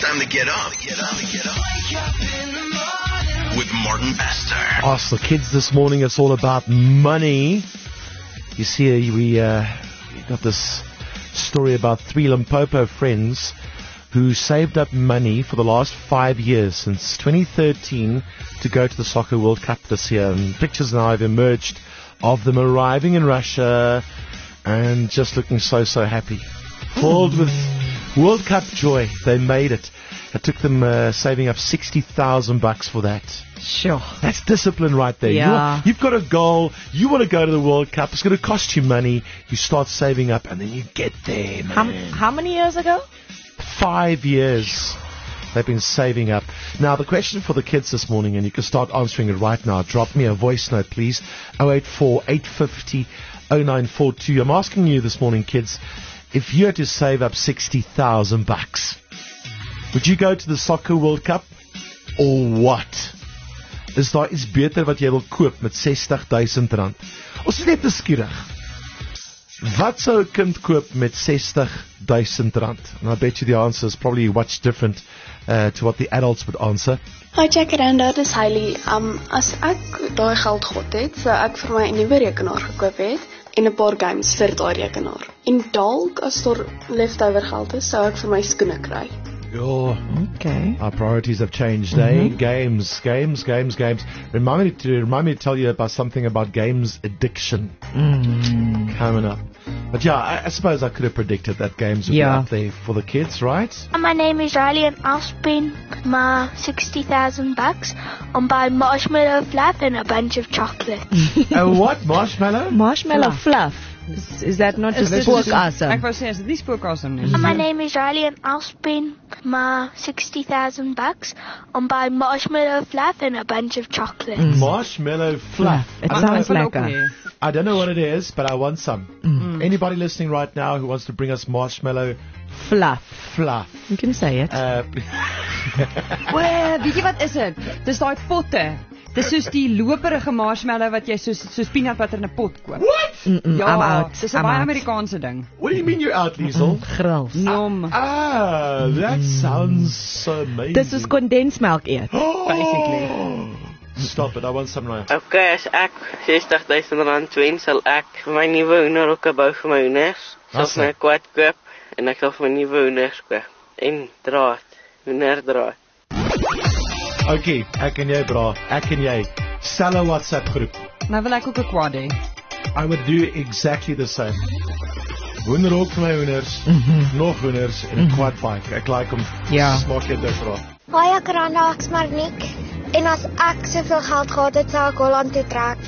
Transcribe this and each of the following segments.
time to get up. With Martin Bester. Ask the kids this morning, it's all about money. You see, we got this story about 3 Limpopo friends who saved up money for the last 5 years, since 2013, to go to the Soccer World Cup this year. And pictures now have emerged of them arriving in Russia and just looking so happy. Filled with World Cup joy. They made it. It took them saving up $60,000 for that. Sure. That's discipline right there. Yeah. You've got a goal. You want to go to the World Cup. It's going to cost you money. You start saving up and then you get there, man. How many years ago? 5 years. They've been saving up. Now, the question for the kids this morning, and you can start answering it right now. Drop me a voice note, please. 084-850-0942. I'm asking you this morning, kids, if you had to save up $60,000, would you go to the Soccer World Cup or what? Is daar iets beter wat jy wil koop met R60,000? Ons is net beskierig. Wat sou 'n kind koop met R60,000? And I bet you the answer is probably much different to what the adults would answer. Hi Jacaranda, dis Hailey. As ek daai geld gehad het, sou ek vir my 'n nuwe rekenaar gekoop het en 'n paar games vir daai rekenaar. En dalk as daar leftover geld is, sou ek vir my skoene kry. Oh, okay. Our priorities have changed, eh? Games. Remind me to tell you about something about games addiction coming up. But yeah, I suppose I could have predicted that games would be up there for the kids, right? My name is Riley and I'll spend my $60,000 on buying marshmallow fluff and a bunch of chocolate. What? Marshmallow? Marshmallow fluff. Is that not just spookasem? Ek wou sê, is dit nie spookasem nie? My name is Riley and I'll spend my $60,000 on buying marshmallow fluff and a bunch of chocolate. Marshmallow fluff. It sounds lekker. I don't know what it is, but I want some. Anybody listening right now who wants to bring us marshmallow fluff? You can say it. Weet jy wat is dit? Dis daai potte. Dis soos die loperige marshmallow wat jy soos peanut butter in 'n pot koop. What? Ja, I'm out. Dis 'n baie Amerikaanse ding. What do you mean you're out, Liesel? Grils. That sounds so amazing. Dis is kondensmelk eet. Basically. Stop it, I want some right. Okay, as ek R60,000 wen, sal ek vir my nuwe hoenderhokke bou vir my hoenders. Sal my 'n kwad koop en ek sal vir my nuwe hoenders koop. En draad, hoenderdraad. Okay, ek en jy bra, ek en jy. Stel 'n WhatsApp groep. Nou wil ek ook 'n quad hê. I would do exactly the same. Hoenderhok vir my hoenders, nog hoenders en 'n quad bike. Ek like hom. Ja. Smaak jy dit bra? Hoi Jacaranda, ek's Marniek. En as ek soveel geld gehad het, sou ek Holland toe trek.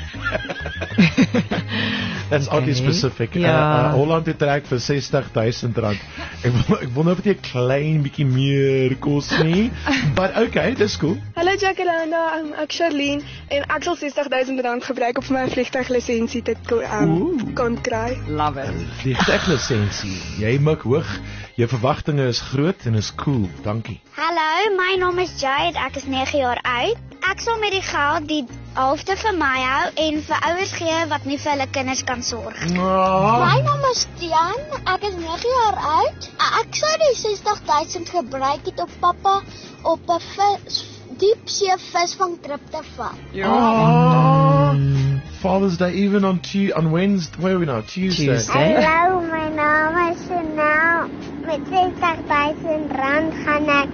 That's oddly specific. Holland toe trek vir R60,000. Ek wonder of dit 'n klein bietjie meer kos nie. But okay, dis cool. Hallo Jacaranda, ek Charlene en ek sal R60,000 gebruik om vir my vliegtuiglisensie te kon kry. Love it. Vliegtuiglisensie. Jy mik hoog. Jou verwagtinge is groot en is cool. Dankie. Hallo, my naam is Jade, ek is 9 jaar oud. Ek sal met die geld die helfte vir my hou en vir ouers gee wat nie vir hulle kinders kan sorg. My naam is Tian, ek is 9 jaar oud. Ek sou die R60,000 gebruik het op pappa op 'n diepsee visvangtrip te vat. Father's Day even on Wednesday. Where are we now? Tuesday. Hallo, my naam is Chanel. Met R60,000 gaan ek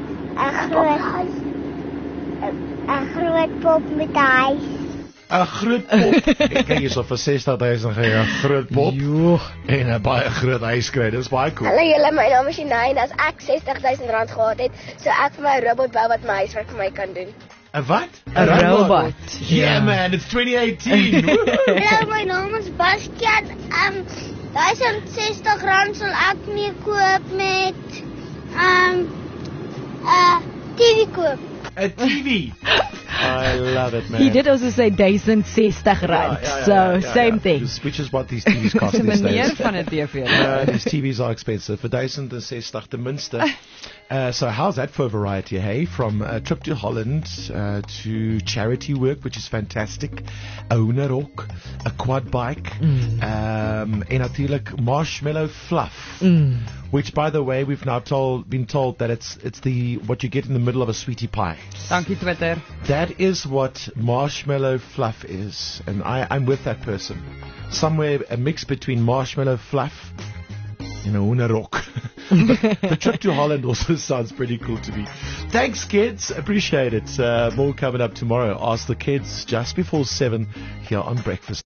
'n groot pop met 'n huis. 'n Groot pop. Ek kyk hierso vir R60,000 gaan jy 'n groot pop en 'n baie groot huis kry. Dis baie cool. Hallo julle, my naam is Janine. As ek R60,000 gehad het, sou ek vir my 'n robot bou wat my huiswerk vir my kan doen. 'n wat? 'n robot. Yeah man, it's 2018. Hallo, my naam is Bastian. R60 sal ek mee koop met TV koop. 'n TV. I love it, man. He did also say R1,060. So same thing. Which is what these TVs cost these days. Meneer van 'n TV. These TVs are expensive. Vir R1,060 ten minste. So how's that for variety, hey? From a trip to Holland to charity work, which is fantastic. 'n hoenderhok, a quad bike, en natuurlijk marshmallow fluff. Which, by the way, we've now been told that it's what you get in the middle of a sweetie pie. Dankie Twitter. That is what marshmallow fluff is, and I'm with that person. Somewhere a mix between marshmallow fluff and a hoenderhok. The trip to Holland also sounds pretty cool to me. Thanks, kids. Appreciate it. More coming up tomorrow. Ask the Kids just before 7 here on Breakfast.